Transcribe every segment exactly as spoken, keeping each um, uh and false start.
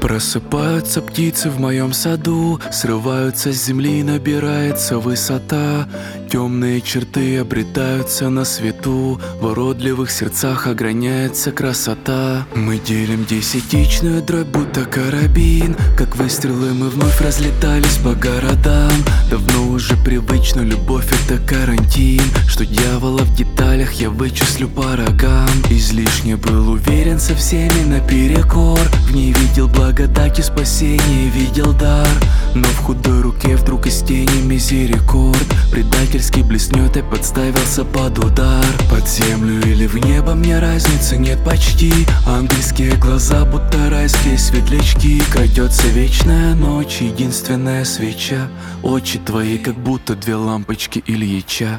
Просыпаются птицы в моем саду, срываются с земли, набирается высота. Темные черты обретаются на свету, в уродливых сердцах ограняется красота. Мы делим десятичную дробь, будто карабин, как выстрелы мы вновь разлетались по городам. Давно уже привычно, любовь это карантин, что дьявола в деталях я вычислю по рогам. Излишне был уверен со всеми наперекор, в ней видел благодать и спасение, видел дар. Но в худой руке вдруг из тени мизерикорд предательски блеснет и подставился под удар. Под землю или в небо мне разницы нет почти. Ангельские глаза, будто райские светлячки. Крадется вечная ночь, единственная свеча. Очи твои, как будто две лампочки Ильича.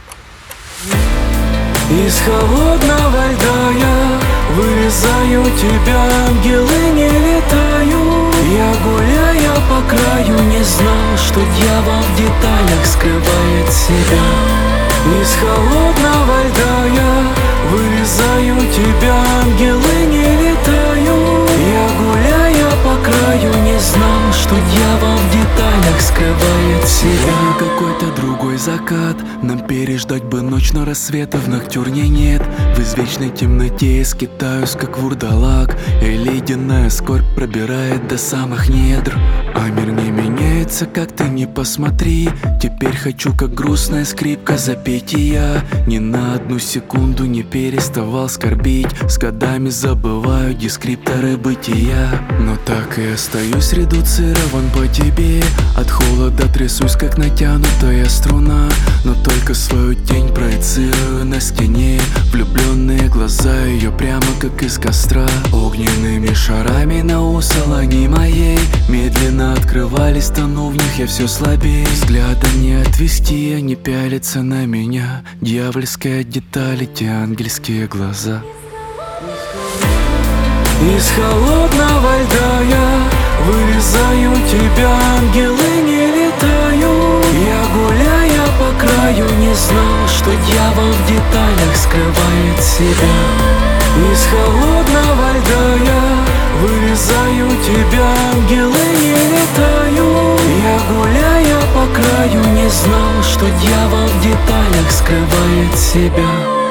Из холодного льда я вырезаю тебя, ангелы не летают. Я, гуляя по краю, не знал, что дьявол в деталях скрывает себя. Из холодного льда я вырезаю тебя, ангелы не летают. Я, гуляя по краю, не знал, что дьявол в деталях скрывает себя. Какой-то другой закат, нам переждать бы ночь, но рассвета в ноктюрне нет. В извечной темноте я скитаюсь, как вурдалак, и ледяная скорбь пробирает до самых недр. А мир не меняется, как ты не посмотри. Теперь хочу, как грустная скрипка, запеть и я. Ни на одну секунду не переставал скорбить. С годами забываю дескрипторы бытия, но так и остаюсь редуцирован по тебе. От холода трясусь, как натянутая струна, но только свою тень проецирую на стене. Влюбленные глаза ее прямо как из костра, огненными шарами на усолоне моей медленно открывались, тону в них я все слабее. Взгляда не отвести, они пялятся на меня. Дьявольская деталь, те ангельские глаза. Из холодного льда я вырезаю тебя, ангелы не летают. Я, гуляя по краю, не знал, что дьявол в деталях скрывает себя. Из холодного льда я вырезаю тебя, ангелы не летают. Я, гуляя по краю, не знал, что дьявол в деталях скрывает себя.